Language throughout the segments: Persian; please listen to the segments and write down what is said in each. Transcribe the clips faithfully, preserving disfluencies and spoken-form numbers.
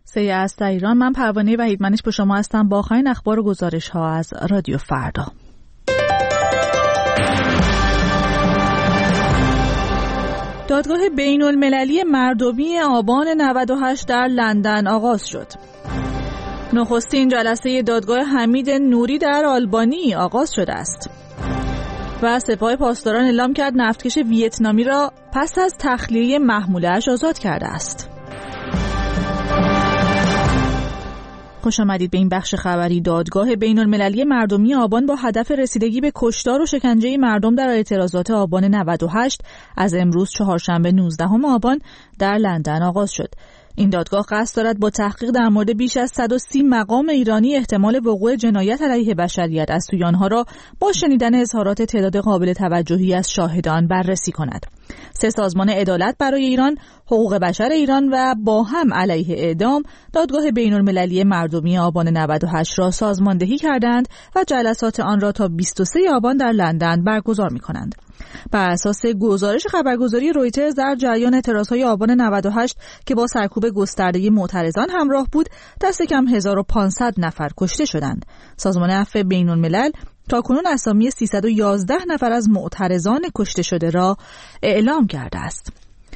سه از در ایران. من پروانه وحیدمنش با شما هستم با آخرین اخبار و گزارش ها از رادیو فردا. دادگاه بین المللی مردمی آبان نود و هشت در لندن آغاز شد. نخستین جلسه دادگاه حمید نوری در آلبانی آغاز شده است. و سپاه پاسداران اعلام کرد نفتکش ویتنامی را پس از تخلیه محموله‌اش آزاد کرده است. خوش آمدید به این بخش خبری. دادگاه بین المللی مردمی آبان با هدف رسیدگی به کشتار و شکنجه مردم در اعتراضات آبان نود و هشت از امروز چهارشنبه نوزدهم آبان در لندن آغاز شد. این دادگاه قصد دارد با تحقیق در مورد بیش از صد و سی مقام ایرانی احتمال وقوع جنایت علیه بشریت از سوی آنها را با شنیدن اظهارات تعداد قابل توجهی از شاهدان بررسی کند. سه سازمان عدالت برای ایران، حقوق بشر ایران و با هم علیه اعدام دادگاه بین المللی مردمی آبان نود و هشت را سازماندهی کردند و جلسات آن را تا بیست و سوم آبان در لندن برگزار می‌کنند. بر اساس گزارش خبرگزاری رویترز در جریان اعتراضهای آبان نود و هشت که با سرکوب گسترده معترضان همراه بود، دست کم هزار و پانصد نفر کشته شدند. سازمان عفو بین الملل تاکنون اسامی سیصد و یازده نفر از معترضان کشته شده را اعلام کرده است.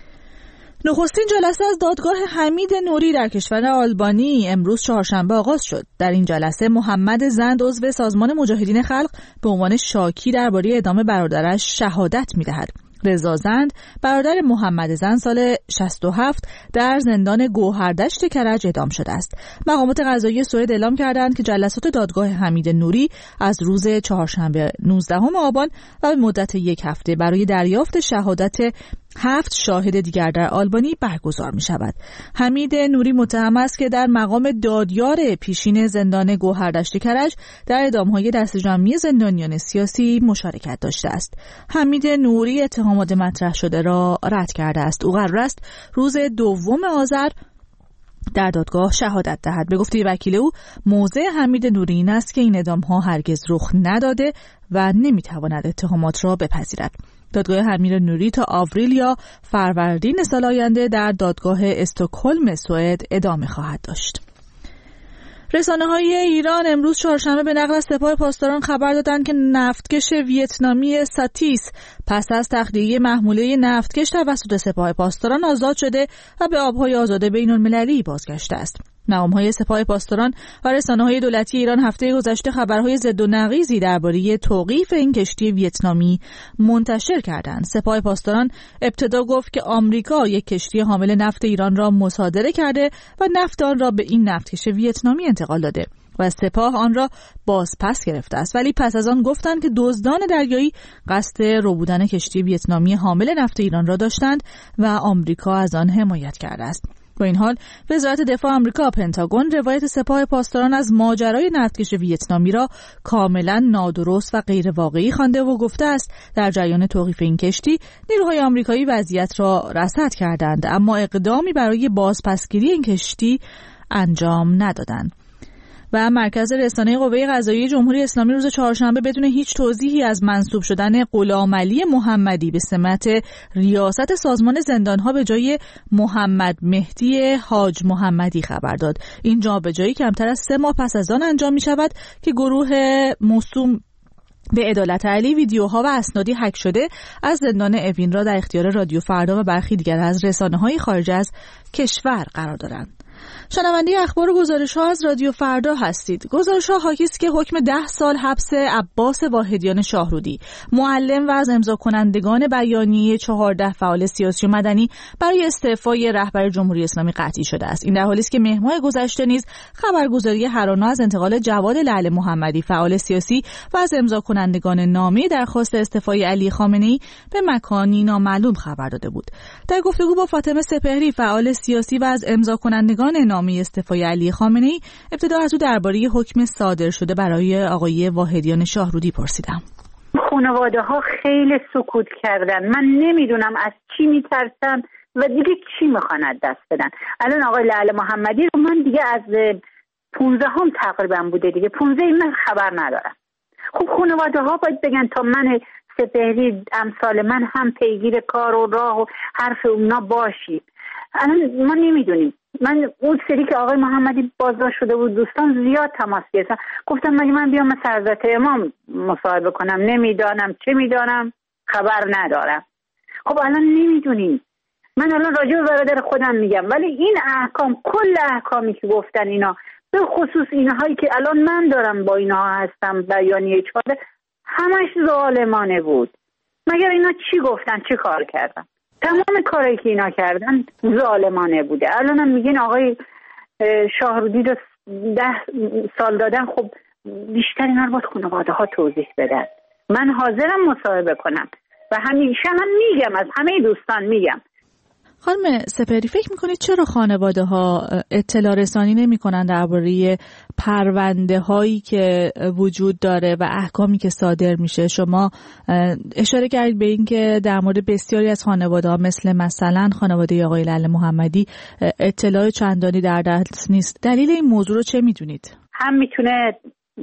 نخستین جلسه از دادگاه حمید نوری در کشور آلبانی امروز چهارشنبه آغاز شد. در این جلسه محمد زند عضو سازمان مجاهدین خلق به عنوان شاکی درباره اعدام برادرش شهادت می‌دهد. رضا زند برادر محمد زند سال شصت و هفت در زندان گوهردشت کرج اعدام شده است. مقامات قضایی سوئد اعلام کردند که جلسات دادگاه حمید نوری از روز چهارشنبه نوزدهم آبان و به مدت یک هفته برای دریافت شهادت هفت شاهد دیگر در آلبانی برگزار می شود. حمید نوری متهم است که در مقام دادیار پیشین زندان گوهردشت کرج در اعدام‌های دست جمعی زندانیان سیاسی مشارکت داشته است. حمید نوری اتهامات مطرح شده را رد کرده است. او قرار است روز دوم آذر در دادگاه شهادت دهد. به گفته وکیل او، موضع حمید نوری این است که این اعدام‌ها هرگز رخ نداده و نمی‌تواند اتهامات را بپذیرد. دادگاه حمید نوری تا آوریل یا فروردین سال آینده در دادگاه استکهلم سوئد ادامه خواهد داشت. رسانه‌های ایران امروز چهارشنبه به نقل از سپاه پاسداران خبر دادند که نفتکش ویتنامی ساتیس پس از تخلیه محموله نفتکش توسط سپاه پاسداران آزاد شده و به آب‌های آزاد بین‌المللی بازگشته است. مقام‌های سپاه پاسداران و رسانه‌های دولتی ایران هفته گذشته خبرهای ضد و نقیضی درباره توقیف این کشتی ویتنامی منتشر کردند. سپاه پاسداران ابتدا گفت که آمریکا یک کشتی حامل نفت ایران را مصادره کرده و نفت آن را به این نفتکش ویتنامی انتقال داده و سپاه آن را بازپس گرفته است، ولی پس از آن گفتند که دزدان دریایی قصد ربودن کشتی ویتنامی حامل نفت ایران را داشتند و آمریکا از آن حمایت کرده است. با این حال وزارت دفاع آمریکا پنتاگون روایت سپاه پاسداران از ماجرای نفتکش ویتنامی را کاملا نادرست و غیر واقعی خوانده و گفته است در جریان توقیف این کشتی نیروهای آمریکایی وضعیت را رصد کردند اما اقدامی برای بازپسگیری این کشتی انجام ندادند. و مرکز رسانه قوه قضاییه جمهوری اسلامی روز چهارشنبه بدون هیچ توضیحی از منصوب شدن غلامعلی محمدی به سمت ریاست سازمان زندانها به جای محمد مهدی حاج محمدی خبر داد. این جابجایی کمتر از سه ماه پس از آن انجام می شود که گروه موسوم به عدالت علی ویدیوها و اسنادی هک شده از زندان اوین را در اختیار رادیو فردا و برخی دیگر از رسانه‌های خارج از کشور قرار دادند. شنونده اخبار و گزارش‌ها از رادیو فردا هستید. گزارش‌ها حاکی است که حکم ده سال حبس عباس واحدیان شاهرودی، معلم و از امضا کنندگان بیانیه چهارده فعال سیاسی و مدنی برای استعفای رهبر جمهوری اسلامی قطعی شده است. این در حالی است که مهر ماه گذشته نیز خبرگزاری هرانا از انتقال جواد لعل محمدی فعال سیاسی و از امضا کنندگان نامه درخواست استعفای علی خامنه‌ای به مکانی نامعلوم خبر داده بود. در گفتگو با فاطمه سپهری فعال سیاسی و از امضا کنندگان نامه استعفای علی خامنه‌ای ابتدا از او درباره حکم صادر شده برای آقای واحدیان شاهرودی پرسیدم. خانواده ها خیلی سکوت کردن. من نمیدونم از چی میترسن و دیگه چی میخوان دست بدن. الان آقای لعل محمدی رو من دیگه از پونزده هم تقریبا بوده دیگه پونزده من خبر ندارم. خب خانواده ها باید بگن تا من سپهری امثال من هم پیگیر کار و راه و حرف اونا باشید. الان ما نمیدونیم من اون سری که آقای محمدی بازداشت شده بود دوستان زیاد تماس گرفتن، گفتم مگه من بیام مثل حضرت امام مصاحبه کنم؟ نمیدانم چه میدانم، خبر ندارم. خب الان نمیدونیم. من الان راجع به برادر خودم میگم، ولی این احکام، کل احکامی که گفتن اینا، به خصوص اینهایی که الان من دارم با اینها هستم بیانیه چهار، همش ظالمانه بود. مگر اینا چی گفتن؟ چی کار کردن؟ تمام کارایی که اینا کردن ظالمانه بوده. الانم میگین آقای شاهرودی رو ده سال دادن. خب بیشتر اینا رو باید خانواده ها توضیح بدن. من حاضرم مصاحبه کنم و همیشه هم میگم، از همه دوستان میگم. خانم سپهری، فکر میکنید چرا خانواده ها اطلاع رسانی نمی کنن درباره پرونده هایی که وجود داره و احکامی که صادر میشه؟ شما اشاره کردید به این که در مورد بسیاری از خانواده ها مثل مثلا خانواده آقای لعل محمدی اطلاع چندانی در دست نیست. دلیل این موضوع رو چه میدونید؟ هم میتونه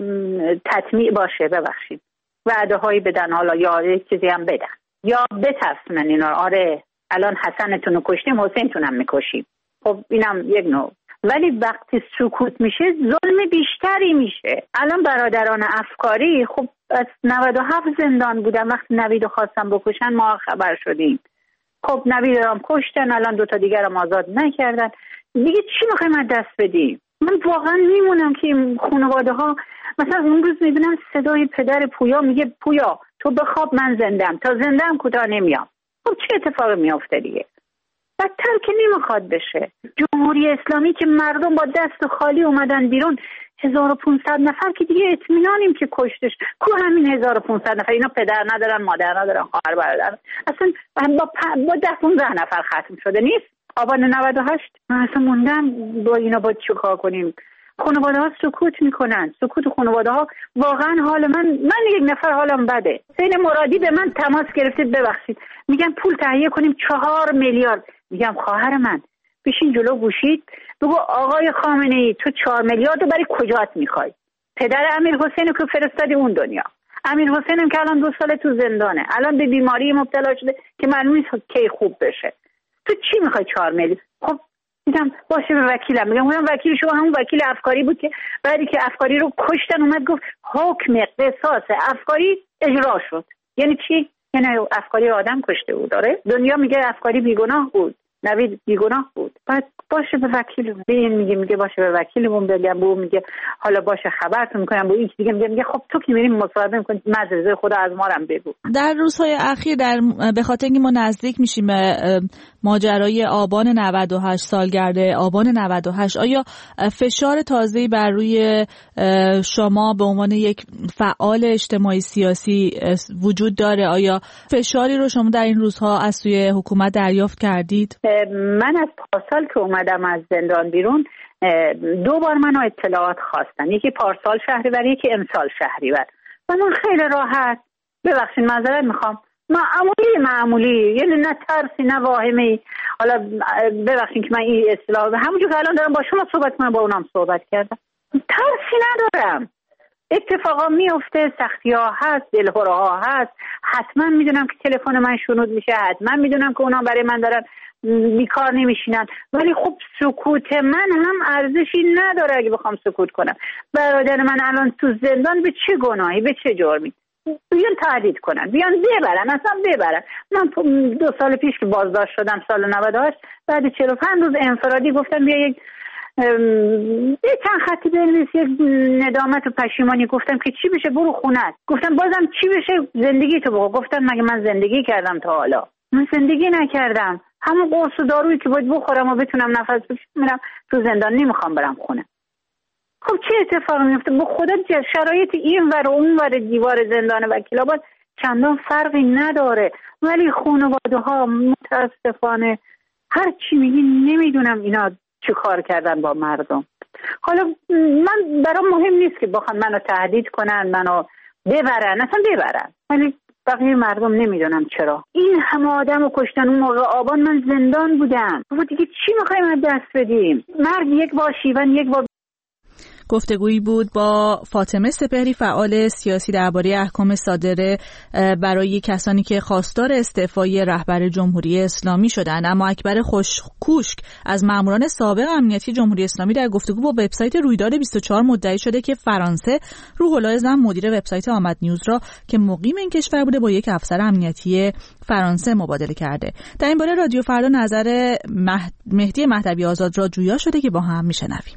تطمیع باشه، ببخشید وعده هایی بدن، حالا یا یک چیزی هم بدن یا بترسونن اینا. آره الان حسنتون رو کشتیم، حسینتون هم میکشیم. خب اینم یک نوع. ولی وقتی سکوت میشه ظلم بیشتری میشه. الان برادران افکاری خب از نود و هفت زندان بودن، وقتی نویدو خواستن بکشن ما خبر شدیم. خب نویدو هم کشتن، الان دوتا دیگر هم آزاد نکردن. دیگه چی میخوایم از دست بدیم؟ من واقعا میمونم که خانواده ها، مثلا اون روز میبینم صدای پدر پویا میگه پویا تو بخواب من زندم، تا زندم کوتاه نمیام. خب چه اتفاقی میافته دیگه؟ بدتر که نمیخواد بشه. جمهوری اسلامی که مردم با دست خالی اومدن بیرون، هزار و پونصد نفر که دیگه اطمینانیم که کشتش. کو همین هزار و پونصد نفر؟ اینا پدر ندارن، مادر ندارن، خواهر برادر، اصلا با پ... با ده پونزده نفر ختم شده نیست. آبان نود و هشت من اصلا موندم با اینا باید چیکار کنیم؟ خانواده ها سکوت میکنن. سکوت خانواده ها واقعا حال من من یک نفر حالم بده. حسین مرادی به من تماس گرفتید، ببخشید میگم پول تهیه کنیم چهار میلیارد. میگم خواهر من بشین جلو گوشید بگو آقای خامنه ای تو چهار میلیارد رو برای کجات میخوای؟ پدر امیر حسین رو که فرستادی اون دنیا. امیر حسین هم که الان دو ساله تو زندانه، الان به بیماری مبتلا شده که معلوم نیست کی خوب بشه. تو چی میخوای چهار میلیارد؟ خب دیدم باشه به وکیلم میگم اونم وکیل شما همون وکیل افکاری بود که بعدی که افکاری رو کشتن اومد گفت حکم قصاص افکاری اجرا شد. یعنی چی؟ یعنی افکاری آدم کشته بود. داره دنیا میگه افکاری بیگناه بود، نوید بیگناه بود. بعد باشه به وکیلمون به این میگه میگه باشه به وکیلمون بگم، بو میگه حالا باشه خبرتون میکنم، با این دیگه میگه میگه خب تو که میریم مصاحبه میکنی مزرزه خدا از ما هم بگو. در روزهای اخیر در به خاطر اینکه ما نزدیک میشیم به ماجرای آبان نود و هشت، سالگرد آبان نود و هشت، آیا فشار تازه‌ای بر روی شما به عنوان یک فعال اجتماعی سیاسی وجود داره؟ آیا فشاری رو شما در این روزها از سوی حکومت دریافت کردید؟ من از پارسال که اومدم از زندان بیرون دو بار منو اطلاعات خواستن، یکی پارسال شهریور یکی امسال شهریور و من خیلی راحت، ببخشید معذرت میخوام، معمولی معمولی یعنی نه ترسی نه واهمه‌ای، حالا ببخشید که من این اصطلاح همونجور که الان دارم با شما صحبت کنم با اونم صحبت کردم، ترسی ندارم. اتفاقا میفته، سختی ها هست، دلهره ها هست، حتما میدونم که تلفن من شنود میشه، حتما میدونم که اونا برای من دارن بیکار نمیشینن، ولی خب سکوت من هم ارزشی نداره اگه بخوام سکوت کنم. برادر من الان تو زندان به چه گناهی به چه جرمی؟ بیان تهدید کنن، بیان ببرن، اصلا ببرن. من دو سال پیش که بازداشت شدم سال نود و هشت بعد چهل و پنج روز انفرادی گفتم بیا یک یه چند خطی بنویس، یک ندامت و پشیمانی. گفتم که چی بشه؟ برو خونت. گفتم بازم چی بشه؟ زندگی تو بگو. گفتم مگه من زندگی کردم تا حالا؟ من زندگی نکردم. همون قرص و دارویی که باید بخورم و بتونم نفس بکشم تو زندان، نمیخوام برم خونه. خب چه اتفاقی میفته؟ به خدا شرایط این ور و اون ور دیوار زندان وکیل‌آباد چندان فرقی نداره، ولی خانواده ها متاسفانه هر چی میگی نمیدونم اینا چه کار کردن با مردم. حالا من برام مهم نیست که بخوان منو تهدید کنن، منو ببرن، اصلا ببرن، ولی بقیه مردم نمیدونم چرا این همه آدمو کشتن. اون موقع آبان من زندان بودم. بابا دیگه چی میخوایم از دست بدیم؟ مرگ یک بار، شیون یک بار. گفتگویی بود با فاطمه سپهری، فعال سیاسی درباره احکام صادره برای کسانی که خواستار استعفای رهبر جمهوری اسلامی شدند. اما اکبر خوشکوشک از ماموران سابق امنیتی جمهوری اسلامی در گفتگو با وبسایت رویداد بیست و چهار مدعی شده که فرانسه روح الله زم مدیر وبسایت آمد نیوز را که مقیم این کشور بوده با یک افسر امنیتی فرانسه مبادله کرده. در این باره رادیو فردا نظر مهدی مهدوی آزاد را جویا شده که با هم میشنویم.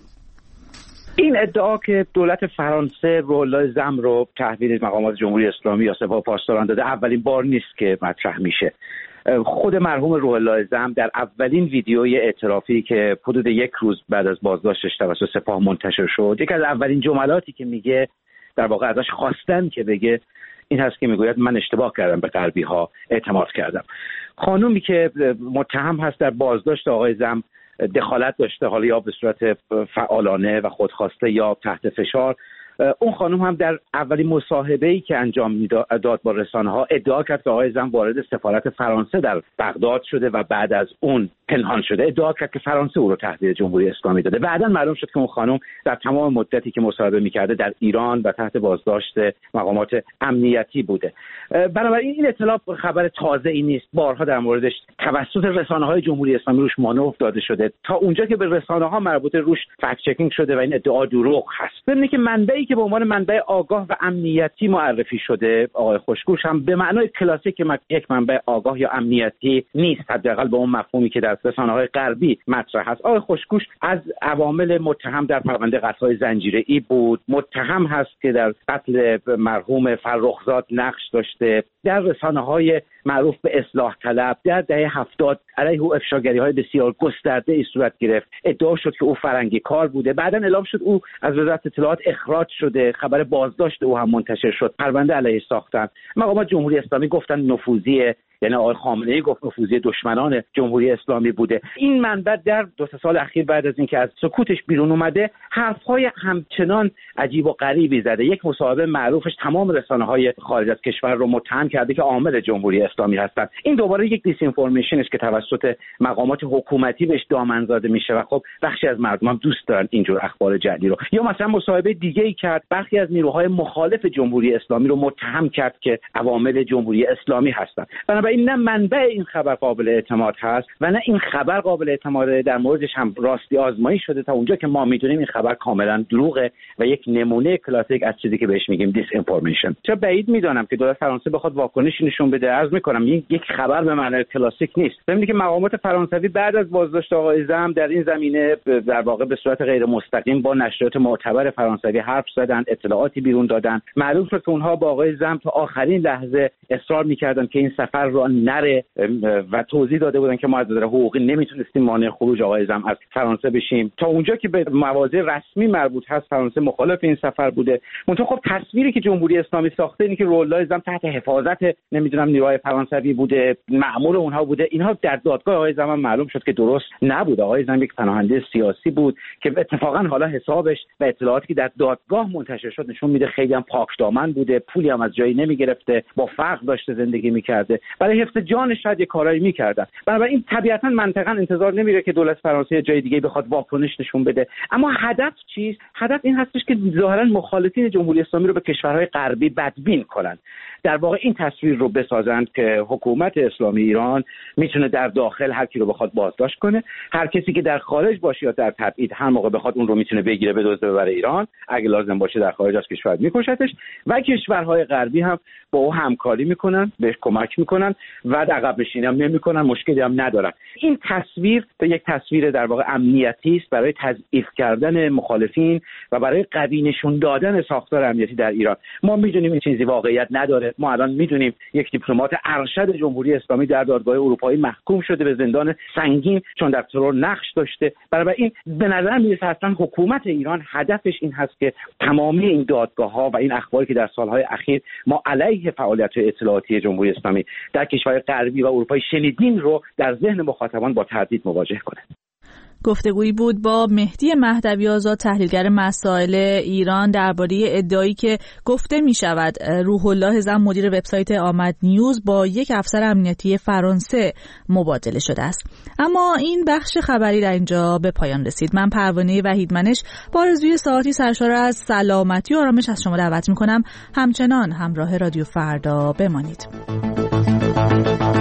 این ادعا که دولت فرانسه روح الله زم رو تحویل مقامات جمهوری اسلامی یا سپاه پاسداران داده اولین بار نیست که مطرح میشه. خود مرحوم روح الله زم در اولین ویدیوی اعترافی که حدود یک روز بعد از بازداشتش توسط سپاه منتشر شد، یکی از اولین جملاتی که میگه، در واقع ازش خواستن که بگه، این هست که میگوید من اشتباه کردم، به غربی ها اعتماد کردم. خانومی که متهم هست در بازداشت آقای زم دخالت داشته، حالا یا به صورت فعالانه و خودخواسته یا تحت فشار، اون خانم هم در اولین مصاحبه‌ای که انجام میداد با رسانه‌ها ادعا کرد که آقای زم وارد سفارت فرانسه در بغداد شده و بعد از اون پنهان شده. ادعا کرد که فرانسه او رو تحویل جمهوری اسلامی داده. بعداً معلوم شد که اون خانم در تمام مدتی که مصاحبه می‌کرده در ایران و تحت بازداشت مقامات امنیتی بوده. بنابراین این اطلاع خبر تازه‌ای نیست. بارها در موردش توسط رسانه‌های جمهوری اسلامی روش مانور داده شده. تا اونجا که به رسانه‌ها مربوطه روش فکت چکینگ شده و این ادعا دروغ هست. ببینید که منبعی که به عنوان منبع آگاه و امنیتی معرفی شده آقای خوشکوش هم به معنای کلاسیک یک منبع آگاه یا امنیتی نیست، حداقل به اون مفهومی که در رسانه‌های غربی مطرح است. آقای خوشکوش از عوامل متهم در پرونده قتل‌های زنجیره‌ای بود. متهم هست که در قتل مرحوم فرخزاد نقش داشته. در رسانه‌های معروف به اصلاح طلب در دهه هفتاد علیه او افشاگری‌های بسیار گسترده‌ای صورت گرفت. ادعا شد که او فرنگی کار بوده. بعداً اعلام شد او از وزارت اطلاعات اخراج شده. خبر بازداشت او هم منتشر شد. پرونده علیه ساختن. مقامات جمهوری اسلامی گفتن نفوذی، یعنی آقای خامنه‌ای گفت نفوذی دشمنان جمهوری اسلامی بوده. این منبع در دو سه سال اخیر بعد از اینکه از سکوتش بیرون اومده حرف‌های همچنان عجیب و غریبی زده. یک مصاحبه معروفش تمام رسانه‌های خارج از کشور رو متهم کرده که عامل جمهوری اسلامی هستند. این دوباره یک دیس اینفورمیشن است که توسط مقامات حکومتی بهش دامنزده میشه و خب بخشی از مردم هم دوست دارن اینجور اخبار جعلی رو. یا مثلا مصاحبه دیگه‌ای کرد، برخی از نیروهای مخالف جمهوری اسلامی رو متهم کرد که عوامل جمهوری اسلامی هستند. بنابراین نه منبع این خبر قابل اعتماد هست و نه این خبر قابل اعتماده. در موردش هم راستی آزمایی شده. تا اونجا که ما میدونیم این خبر کاملا دروغه و یک نمونه کلاسیک از چیزی که بهش میگیم دیس اینفورمیشن. چه بعید میدونم که دولت فرانسه بخواد واکنشی نشون بده. عرض میکنم این یک خبر به معنای کلاسیک نیست. ببینید که مقامات فرانسوی بعد از بازداشت آقای زم در این زمینه در واقع به صورت غیر مستقیم با نشریات معتبر فرانسوی حرف زدن، اطلاعاتی بیرون دادن. معلوم شد که اونها با آقای زم تا آخرین لحظه اصرار میکردن که این سفر رو نره و توضیح داده بودن که ما از نظر حقوقی نمیتونستیم مانع خروج آقای زم از فرانسه بشیم. تا اونجا که به مواضع رسمی مربوط هست فرانسه مخالف این سفر بوده. منتها خب تصویری که جمهوری اسلامی ساخته اینه که روح الله زم تحت حفاظت نمیدونم نیروهای فرانسوی بوده، مأمور اونها بوده. اینها در دادگاه آقای زم معلوم شد که درست نبود. آقای زم یک پناهنده سیاسی بود که اتفاقا حالا حسابش و اطلاعاتی که در دادگاه منتشر شد نشون میده خیلی هم پاکدامن بوده، پولی هم از جایی نمیگرفته، با فقر داشته زندگی میکرده. برای حفظ جانش شاید یه کارایی میکردن. بنابراین طبیعتا منطقاً انتظار نمیره که دولت فرانسه جای دیگه بخواد واکنش نشون بده. اما هدف چیست؟ هدف این هستش که ظاهرا مخالفین جمهوری اسلامی رو به کشورهای غربی بدبین کنن. در واقع این تصویر رو بسازند که حکومت اسلامی ایران میتونه در داخل هر کی رو بخواد بازداشت کنه، هر کسی که در خارج باشه یا در تبعید هر موقع بخواد اون رو میتونه بگیره بدزده ببره ایران، اگه لازم باشه در خارج از کشور میکشتش و کشورهای غربی هم با او همکاری میکنن، بهش کمک میکنن و عقب نشینی هم نمیکنن، مشکلی هم ندارن. این تصویر یک تصویر در واقع امنیتی است برای تضعیف کردن مخالفین و برای قوی نشون دادن ساختار امنیتی در ایران. ما میدونیم این چیزی واقعیت نداره. ما الان میدونیم یک دیپلمات ارشد جمهوری اسلامی در دادگاه اروپایی محکوم شده به زندان سنگین چون در ترور نقش داشته. برای این به نظر میرسه اصلا حکومت ایران هدفش این هست که تمامی این دادگاه‌ها و این اخباری که در سالهای اخیر ما علیه فعالیت‌های اطلاعاتی جمهوری اسلامی در کشورهای غربی و اروپایی شنیدیم رو در ذهن مخاطبان با تردید مواجه کنه. گفتگویی بود با مهدی مهدوی آزاد، تحلیلگر مسائل ایران، درباره ادعایی که گفته می شود روح الله زم مدیر وبسایت آمد نیوز با یک افسر امنیتی فرانسه مبادله شده است. اما این بخش خبری در اینجا به پایان رسید. من پروانه وحیدمنش با آرزوی ساعتی سرشار از سلامتی و آرامش از شما دعوت می کنم همچنان همراه رادیو فردا بمانید.